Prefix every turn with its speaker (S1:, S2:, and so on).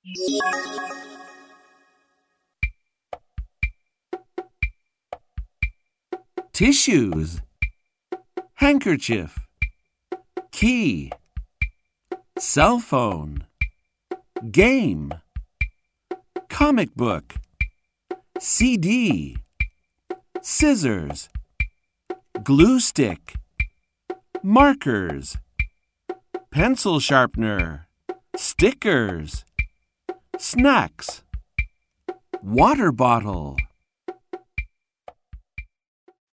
S1: Tissues, handkerchief, key, cell phone, game, comic book, CD, scissors, glue stick, markers, pencil sharpener, stickers, snacks, water bottle.